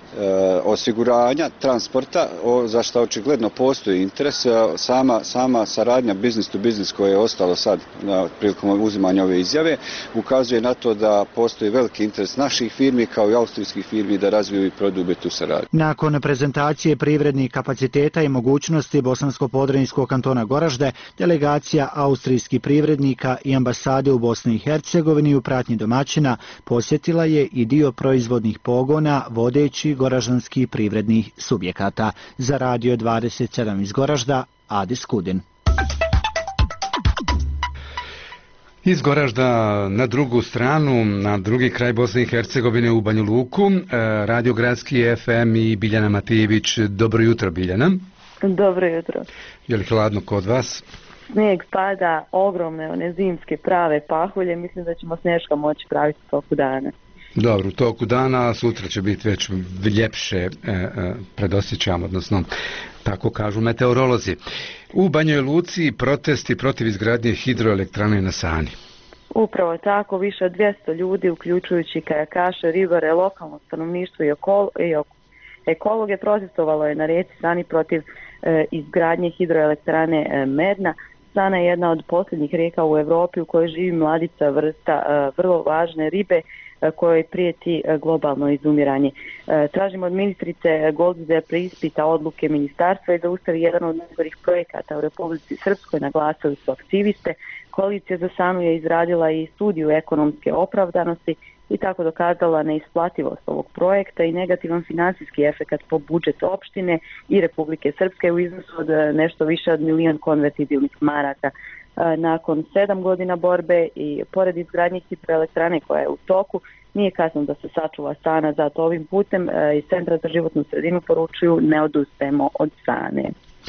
osiguranja, transporta, za što očigledno postoji interes. Sama, sama saradnja business to business koja je ostalo sad na prilikom uzimanja ove izjave ukazuje na to da postoji veliki interes naših firmi kao i austrijskih firmi da razviju i prodube tu saradnju. Nakon prezentacije privrednih kapaciteta i mogućnosti Bosansko-Podrinjskog kantona Goražde, delegacija austrijskih privrednika i ambasade u Bosni i Hercegovini u pratnji domaćina posjetila je i dio proizvodnih pogona vodeći goraždanskih privrednih subjekata. Za Radio dvadeset sedam iz Goražda, Adis Kudin. Iz Goražda na drugu stranu, na drugi kraj Bosne i Hercegovine u Banju Luku, Radio Gradski F M i Biljana Matijević. Dobro jutro, Biljana. Dobro jutro. Je li hladno kod vas? Snijeg pada, ogromne one zimske prave pahulje, mislim da ćemo sniješka moći praviti u toku dana. Dobro, u toku dana, sutra će biti već ljepše, e, e, predosjećam, odnosno tako kažu meteorolozi. U Banjoj Luci protesti protiv izgradnje hidroelektrane na Sani. Upravo tako, više od dvjesto ljudi, uključujući kajakaše, ribare, lokalno stanovništvo i, okol, i ekologe, protestovalo je na rijeci Sani protiv e, izgradnje hidroelektrane e, Medna. Sana je jedna od posljednjih rijeka u Europi u kojoj živi mladica vrsta e, vrlo važne ribe kojoj prijeti globalno izumiranje. Tražimo od ministrice Golde da preispita odluke ministarstva i da ustavi jedan od najgorih projekata u Republici Srpskoj, naglasili su aktiviste. Koalicija za Sanu je izradila i studiju ekonomske opravdanosti i tako dokazala neisplativost ovog projekta i negativan financijski efekat po budžet opštine i Republike Srpske u iznosu od nešto više od milion konvertibilnih maraka. Nakon sedam godina borbe i pored izgradnje hidroelektrane koja je u toku, nije kasno da se sačuva Sana, zato ovim putem iz Centra za životnu sredinu poručuju ne odustajemo od Sane.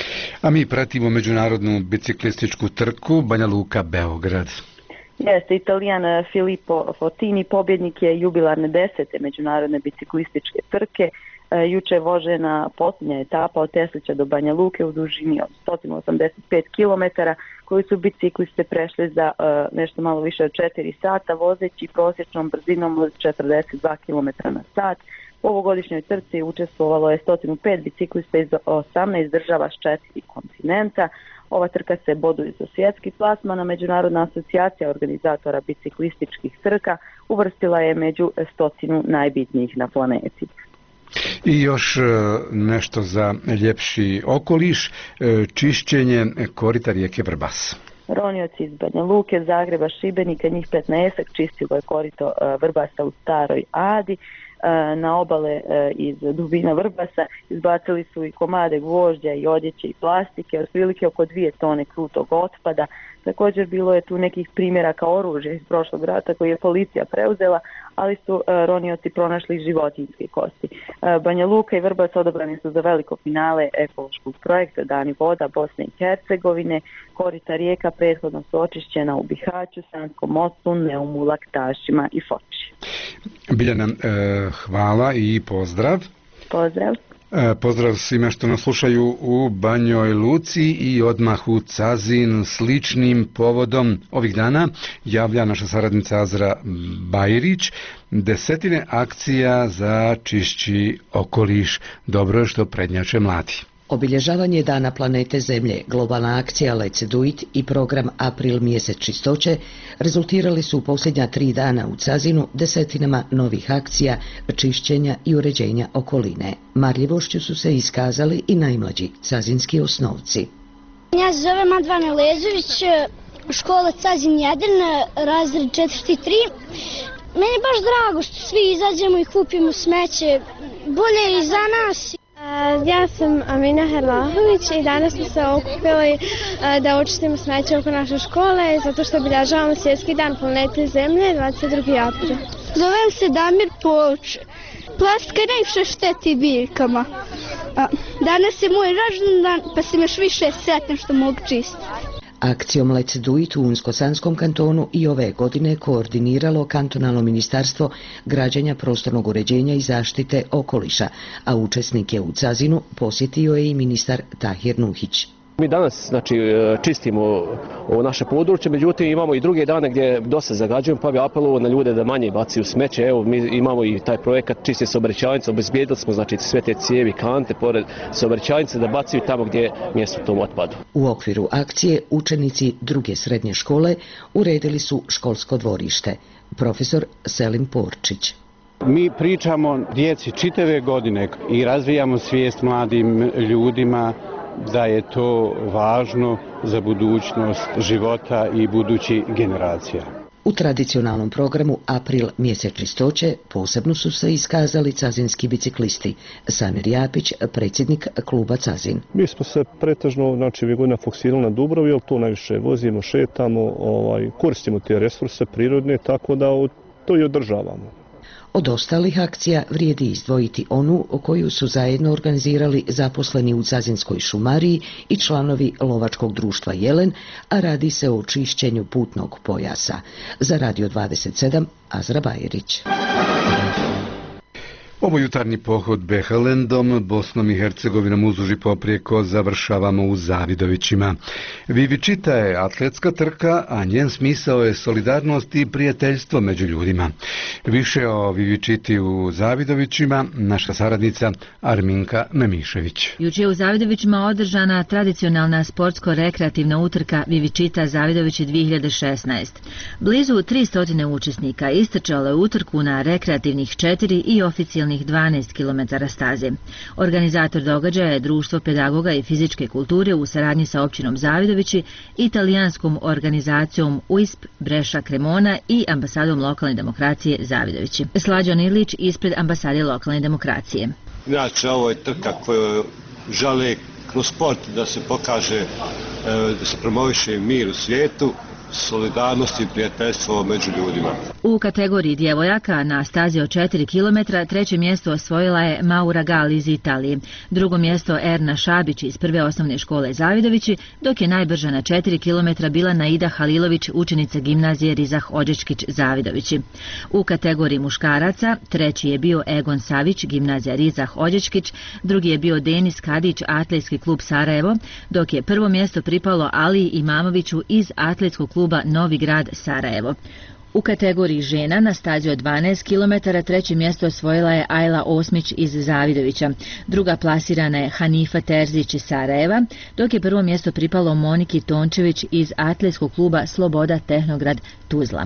A mi pratimo međunarodnu biciklističku trku Banja Luka Beograd. Jeste, Italijan Filippo Fotini pobjednik je jubilarne desete međunarodne biciklističke trke. Juče je vožena posljednja etapa od Teslića do Banja Luke u dužini od sto osamdeset pet kilometara koju su bicikliste prešli za uh, nešto malo više od četiri sata vozeći prosječnom brzinom od četrdeset dva kilometra na sat. U ovogodišnjoj trci učestvovalo je sto pet biciklista iz osamnaest država s četiri kontinenta. Ova trka se boduje za svjetski plasman, a Međunarodna asocijacija organizatora biciklističkih trka uvrstila je među stotinu najbitnijih na planeti. I još nešto za ljepši okoliš, čišćenje korita rijeke Vrbas. Ronioci iz Banja Luke, Zagreba, Šibenika, njih petnaest čistilo je korito Vrbasa u Staroj Adi. na obale iz dubina Vrbasa, izbacili su i komade gvožđa i odjeće i plastike, otprilike oko dvije tone krutog otpada. Također bilo je tu nekih primjera kao oružje iz prošlog rata koje je policija preuzela, ali su ronioci pronašli životinjske kosti. Banja Luka i Vrbas odabrani su za veliko finale ekološkog projekta Dani voda Bosne i Hercegovine. Korita rijeka prethodno su očišćena u Bihaću, Sanskom mostu, Neumu, Laktašima i Foči. Biljana, hvala i pozdrav. Pozdrav. Pozdrav svima što nas slušaju u Banjoj Luci i odmah u Cazin. Sličnim povodom ovih dana javlja naša saradnica Azra Bajrić desetine akcija za čišći okoliš. Dobro je što prednjače mladi. Obilježavanje Dana planete Zemlje, globalna akcija Let's Do It i program April mjesec čistoće rezultirali su u posljednja tri dana u Cazinu desetinama novih akcija čišćenja i uređenja okoline. Marljivošću su se iskazali i najmlađi cazinski osnovci. Ja se zovem Advana Lezović, škola Cazin jedan, razred četiri tri. Meni je baš drago što svi izađemo i kupimo smeće, bolje i za nas. Ja sam Amina Herlahović i danas smo se okupili da očistimo smeće oko naše škole zato što obilježavamo Svjetski dan planete Zemlje dvadeset drugi april. Zovem se Damir Poč. Plastika najviše šteti biljkama. Danas je moj rođendan pa sam još više sretan što mogu čistiti. Akcijom Let's Do It u Unsko-Sanskom kantonu i ove godine koordiniralo kantonalno ministarstvo građenja, prostornog uređenja i zaštite okoliša, a učesnike u Cazinu posjetio je i ministar Tahir Nuhić. Mi danas znači, čistimo ovo naše područje, međutim imamo i druge dane gdje dosta zagađujemo, pa bi apelovao na ljude da manje bacaju smeće. Evo, mi imamo i taj projekat čiste saobraćajnice, obezbijedili smo znači, sve te cijevi, kante, pored saobraćajnice da bacaju tamo gdje je mjesto tom otpadu. U okviru akcije učenici druge srednje škole uredili su školsko dvorište. Profesor Selim Porčić. Mi pričamo djeci čitave godine i razvijamo svijest mladim ljudima da je to važno za budućnost života i budućih generacija. U tradicionalnom programu April mjesec čistoće posebno su se iskazali cazinski biciklisti. Samir Japić, predsjednik kluba Cazin. Mi smo se pretežno, znači, ovih godina fokusirali na Dubrovu, jer tu najviše vozimo, šetamo, ovaj, koristimo te resurse prirodne, tako da to i održavamo. Od ostalih akcija vrijedi izdvojiti onu koju su zajedno organizirali zaposleni u Cazinskoj šumariji i članovi lovačkog društva Jelen, a radi se o čišćenju putnog pojasa. Za Radio dvadeset sedam, Azra Bajerić. Ovo jutarnji pohod Behelendom, Bosnom i Hercegovinom uzduž i poprijeko završavamo u Zavidovićima. Vivičita je atletska trka, a njen smisao je solidarnost i prijateljstvo među ljudima. Više o Vivičiti u Zavidovićima naša saradnica Arminka Memišević. Juče je u Zavidovićima održana tradicionalna sportsko-rekreativna utrka Vivičita Zavidovići dvije hiljade šesnaest. Blizu tristo učesnika istrčalo je utrku na rekreativnih četiri i oficijalnih dvanaest kilometara staze. Organizator događaja je Društvo pedagoga i fizičke kulture u saradnji sa općinom Zavidovići, italijanskom organizacijom U I S P Breša Cremona i ambasadom lokalne demokracije Zavidovići. Slađan Ilić ispred ambasade lokalne demokracije. Inače, ovo je trka koju žele kroz sport da se pokaže, da se promoviše mir u svijetu, solidarnost i prijateljstvo među ljudima. U kategoriji djevojaka na stazi od četiri kilometra treće mjesto osvojila je Maura Gali iz Italije, drugo mjesto Erna Šabić iz prve osnovne škole Zavidovići, dok je najbrža na četiri kilometra bila Naida Halilović, učenica gimnazije Rizah Odžečkić Zavidovići. U kategoriji muškaraca treći je bio Egon Savić, gimnazija Rizah Odžečkić, drugi je bio Denis Kadić, atletski klub Sarajevo, dok je prvo mjesto pripalo Aliji Imamoviću iz atletskog kluba Novi Grad Sarajevo. U kategoriji žena na stazi od dvanaest kilometara treće mjesto osvojila je Ajla Osmić iz Zavidovića. Druga plasirana je Hanifa Terzić iz Sarajeva, dok je prvo mjesto pripalo Moniki Tončević iz atletskog kluba Sloboda Tehnograd Tuzla.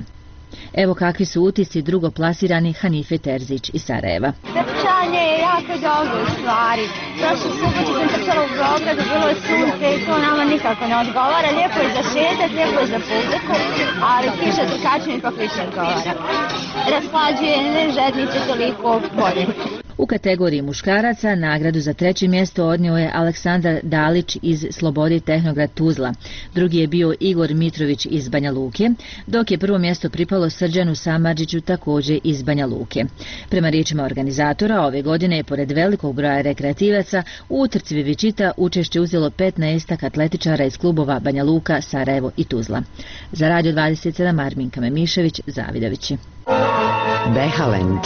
Evo kakvi su utisci drugoplasirani Hanife Terzić iz Sarajeva. Trčanje je jako dobro u stvari. Prošle subote sam trčala u Beogradu, bilo je sunce i to nama nikako ne odgovara. Lijepo je za šetat, lijepo je za publiku, ali kiša trkačima ipak više odgovara. Rasplađuje, ne žednice toliko bolje. U kategoriji muškaraca nagradu za treće mjesto odnio je Aleksandar Dalić iz Slobodi Tehnograd Tuzla. Drugi je bio Igor Mitrović iz Banja Luke, dok je prvo mjesto pripalo Srđanu Samardžiću također iz Banja Luke. Prema riječima organizatora, ove godine je pored velikog broja rekreativaca u utrci Vivičita učešće uzelo petnaestak atletičara iz klubova Banja Luka, Sarajevo i Tuzla. Za Radio dvadeset sedam Arminka Memišević, Zavidovići. Behalend.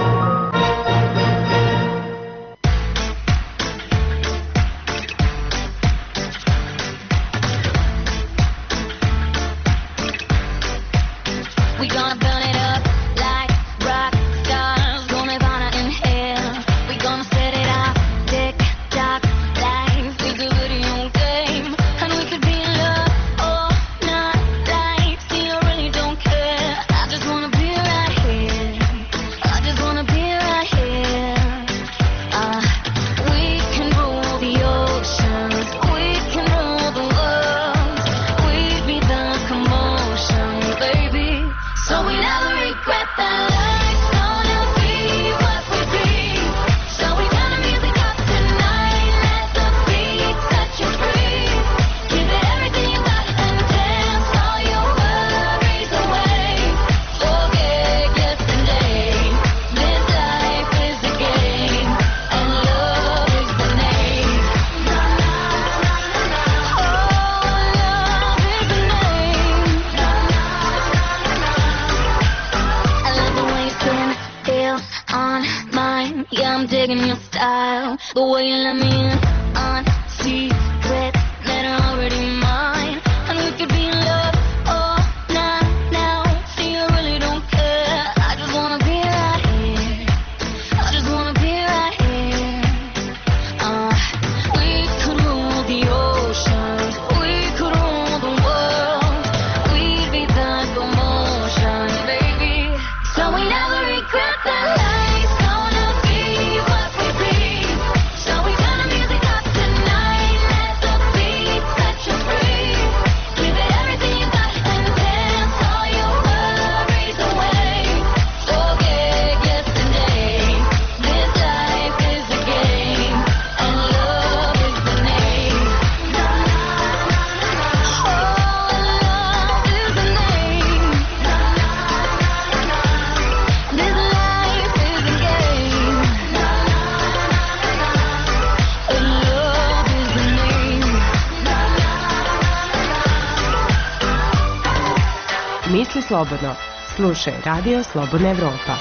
Misli slobodno. Slušaj Radio Slobodna Evropa.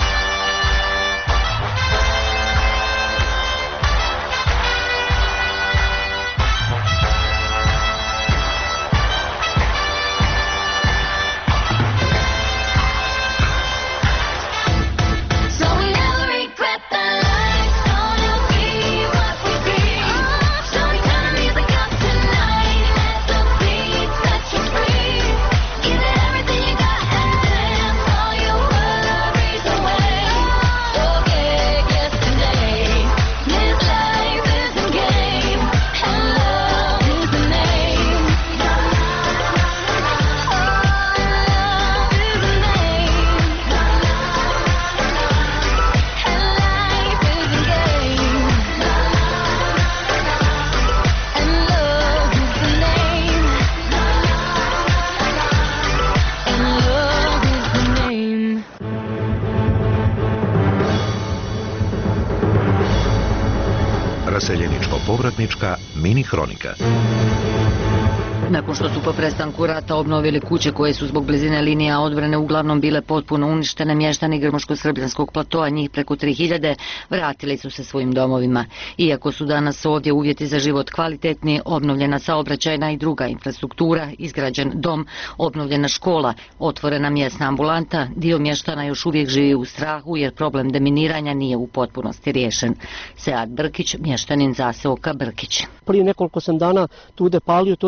Raseljeničko-povratnička mini hronika. Nakon što su po prestanku rata obnovili kuće koje su zbog blizine linija odbrane uglavnom bile potpuno uništene, mještani Grmoško-Srbljanskog platoa, njih preko tri hiljade, vratili su se svojim domovima. Iako su danas ovdje uvjeti za život kvalitetni, obnovljena saobraćajna i druga infrastruktura, izgrađen dom, obnovljena škola, otvorena mjesna ambulanta, dio mještana još uvijek živi u strahu jer problem deminiranja nije u potpunosti riješen. Sead Brkić, mještanin zaseoka Brkić. Prije nekoliko sam dana tu da palio to da počistim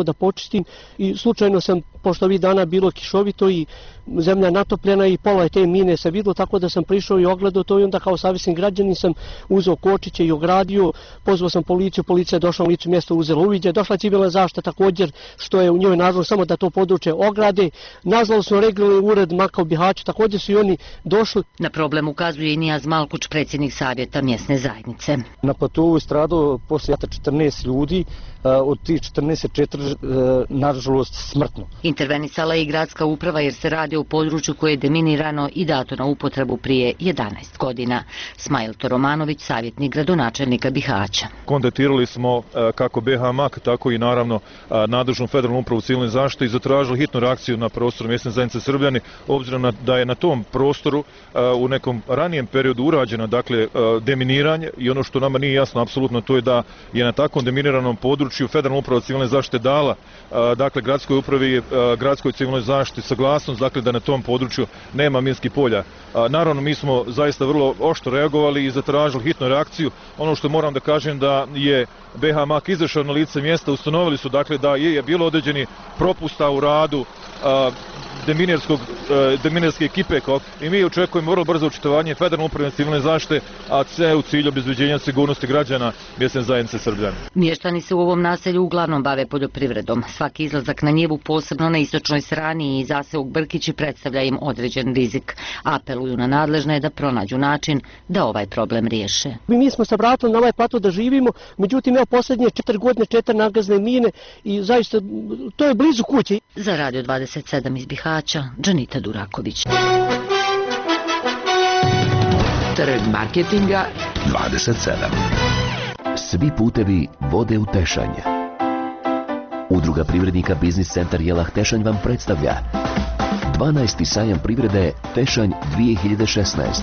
koristim i slučajno sam, pošto ovih dana bilo kišovito i zemlja natopljena i pola te mine se videlo, tako da sam prišao i ogledao to i onda kao savjesni građanin sam uzeo kočiće i ogradio, pozvao sam policiju, policija je došla na licu mjesta, uzela uviđaj, došla civilna zaštita također, što je u njoj nazvalo samo da to područje ograde. Nazvalo smo regionalni ured Maka u Bihaću, također su i oni došli. Na problem ukazuje i Nijaz Malkuć, predsjednik savjeta mjesne zajednice. Na platovu je stradalo poslije rata četrnaest ljudi, od tih četrnaest četiri nažalost smrtno. Intervenisala je i gradska uprava jer se radi o području koje je deminirano i dato na upotrebu prije jedanaest godina. Smajl Toromanović, savjetnik gradonačelnika Bihaća. Kontaktirali smo kako B H Mak, tako i naravno nadležnu federalnu upravu civilne zaštite i zatražili hitnu reakciju na prostoru mjesne zajednice Srbljani, obzirom na, da je na tom prostoru u nekom ranijem periodu urađeno dakle deminiranje i ono što nama nije jasno apsolutno to je da je na takvom deminiranom području federalna uprava civilne zaštite dala dakle gradskoj upravi, gradskoj civilnoj zaštiti saglasnost dakle da na tom području nema minskih polja. Naravno mi smo zaista vrlo oštro reagovali i zatražili hitnu reakciju. Ono što moram da kažem da je B H Mak izašao na lice mjesta, ustanovili su dakle da je bilo određeni propusta u radu deminarske ekipe i mi očekujemo vrlo brzo očitovanje federalne uprave civilne zaštite, a sve u cilju obezbeđenja sigurnosti građana mjesne zajednice Srbljani. Mještani se u ovom naselju uglavnom bave poljoprivredom. Svaki izlazak na njivu, posebno na istočnoj strani i zaseok Brkići, predstavlja im određen rizik. Apeluju na nadležne da pronađu način da ovaj problem riješe. Mi smo se vratili na ovaj plato da živimo, međutim evo posljednje četiri godine četiri nagazne mine i zaista to je blizu kuće. Za Radio dvadeset sedam iz Bihaća, Džanita Duraković. Trg marketinga dvadeset sedam. Svi putevi vode u Tešanj. Udruga privrednika Biznis centar Jelah Tešanj vam predstavlja dvanaesti sajam privrede Tešanj dvije hiljade šesnaest.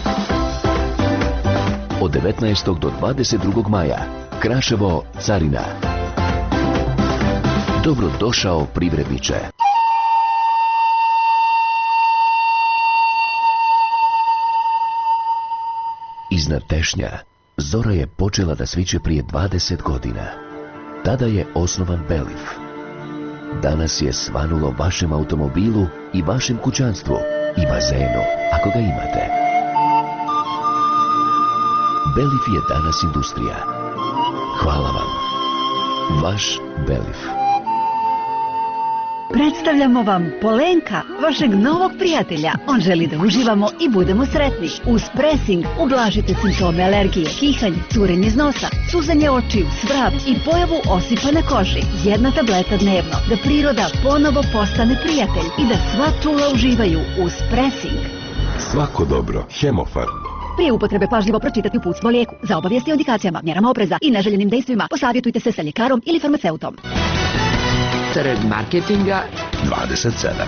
Od devetnaestog do dvadeset drugog maja. Kraševo, Carina. Dobrodošao privredniče. Iznad Tešnja zora je počela da sviće prije dvadeset godina. Tada je osnovan Belif. Danas je svanulo vašem automobilu i vašem kućanstvu i bazenu, ako ga imate. Belif je danas industrija. Hvala vam. Vaš Belif. Predstavljamo vam Polenka, vašeg novog prijatelja. On želi da uživamo i budemo sretni. Uz presing ublažite simptome alergije, kihanje, curenje iz nosa, suzanje očiju, svrab i pojavu osipa na koži. Jedna tableta dnevno, da priroda ponovo postane prijatelj i da sva čula uživaju uz presing. Svako dobro. Hemofarm. Prije upotrebe pažljivo pročitati uputstvo o lijeku. Za obavijesti o indikacijama, mjerama opreza i neželjenim dejstvima posavjetujte se sa ljekarom ili farmaceutom. Trg marketinga dvadeset sedam.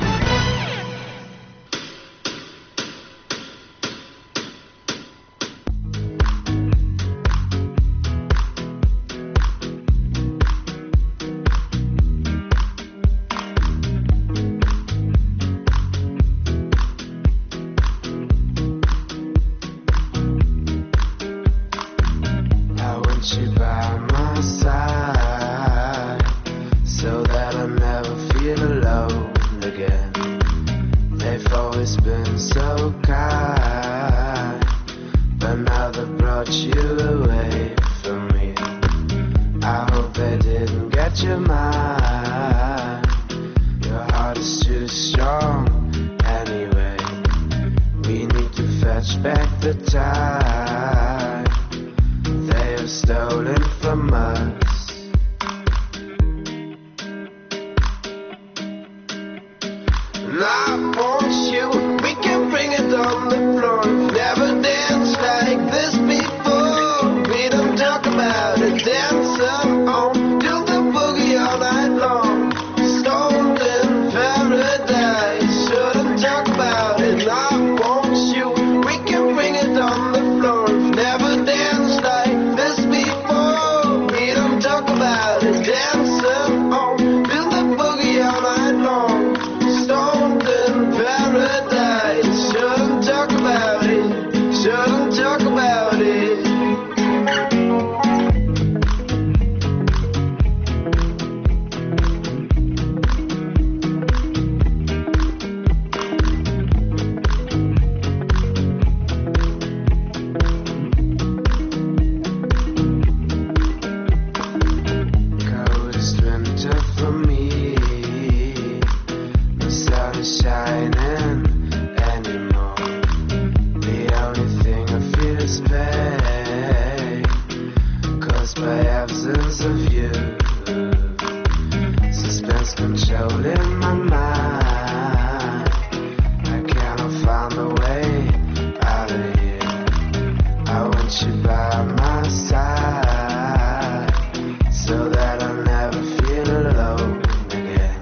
want you by my side, so that I never feel alone again.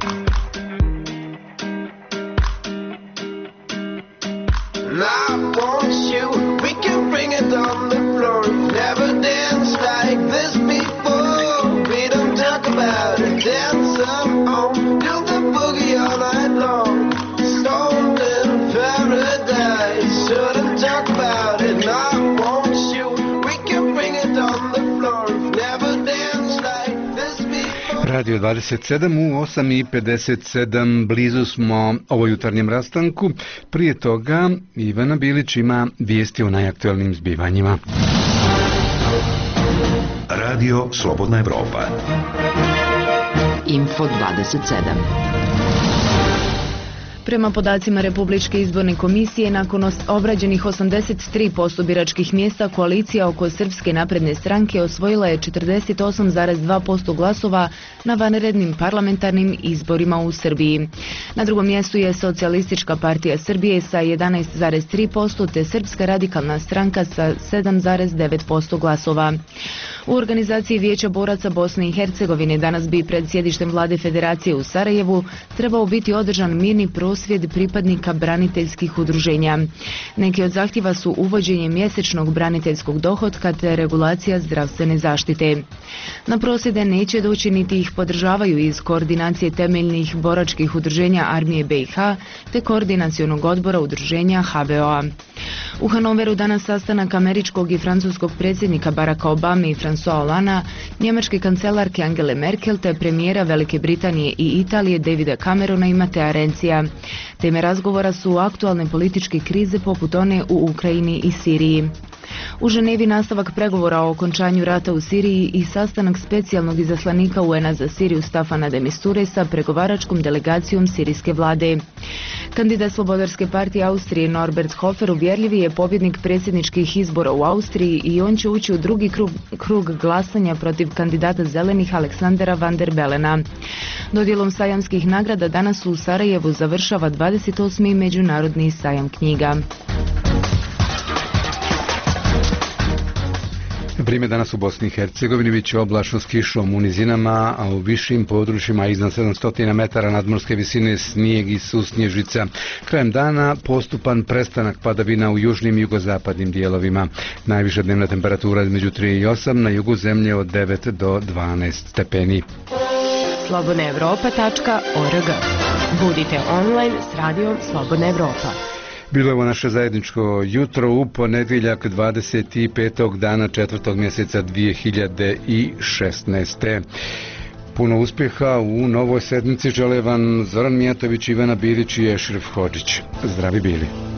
And I want you, we can bring it on the floor. We've never danced like this before. We don't talk about it, dance on, do the boogie all night long. Stoned in paradise, shouldn't talk about it. And I want you, we can bring it on the floor. We've never danced like this before. Radio dvadeset sedam u osam i pedeset sedam, blizu smo ovo jutarnjem rastanku. Prije toga Ivana Bilić ima vijesti o najaktuelnim zbivanjima. Radio Slobodna Evropa. Info dvadeset sedam. Prema podacima Republičke izborne komisije, nakon obrađenih osamdeset tri posto biračkih mjesta, koalicija oko Srpske napredne stranke osvojila je četrdeset osam zarez dva posto glasova na vanrednim parlamentarnim izborima u Srbiji. Na drugom mjestu je Socijalistička partija Srbije sa jedanaest zarez tri posto te Srpska radikalna stranka sa sedam zarez devet posto glasova. U organizaciji Vijeća boraca Bosne i Hercegovine danas bi pred sjedištem vlade Federacije u Sarajevu trebao biti održan mirni prosvjed pripadnika braniteljskih udruženja. Neki od zahtjeva su uvođenje mjesečnog braniteljskog dohotka te regulacija zdravstvene zaštite. Na prosvjede neće doći niti ih podržavaju iz koordinacije temeljnih boračkih udruženja Armije B i H te koordinacionog odbora udruženja H V O A. U Hanoveru danas sastanak američkog i francuskog predsjednika Baracka Obame i François Hollanda, njemačke kancelarke Angele Merkel te premijera Velike Britanije i Italije Davida Camerona i Matea Renzija. Teme razgovora su aktualne političke krize poput one u Ukrajini i Siriji. U Ženevi nastavak pregovora o okončanju rata u Siriji i sastanak specijalnog izaslanika U N-a za Siriju Stafana de Misture sa pregovaračkom delegacijom sirijske vlade. Kandidat Slobodarske partije Austrije Norbert Hofer uvjerljivi je pobjednik predsjedničkih izbora u Austriji i on će ući u drugi krug, krug glasanja protiv kandidata zelenih Aleksandera van der Belena. Dodjelom sajamskih nagrada danas u Sarajevu završava dvadeset osmi međunarodni sajam knjiga. Vrijeme danas u Bosni i Hercegovini biće oblačno s kišom u nizinama, a u višim područjima iznad sedamsto metara nadmorske visine snijeg i susnježica. Krajem dana postupan prestanak padavina u južnim i jugozapadnim dijelovima. Najviša dnevna temperatura između tri i osam, na jugu zemlje od devet do dvanaest stepeni. slobodna evropa tačka org. Budite online s radijom Slobodna Evropa. Bilo je ovo naše zajedničko jutro u ponedjeljak dvadeset petog dana četvrtog mjeseca dvije hiljade šesnaeste. Puno uspjeha u novoj sedmici žele vam Zoran Mijatović, Ivana Bilić i Ešref Hodžić. Zdravi bili.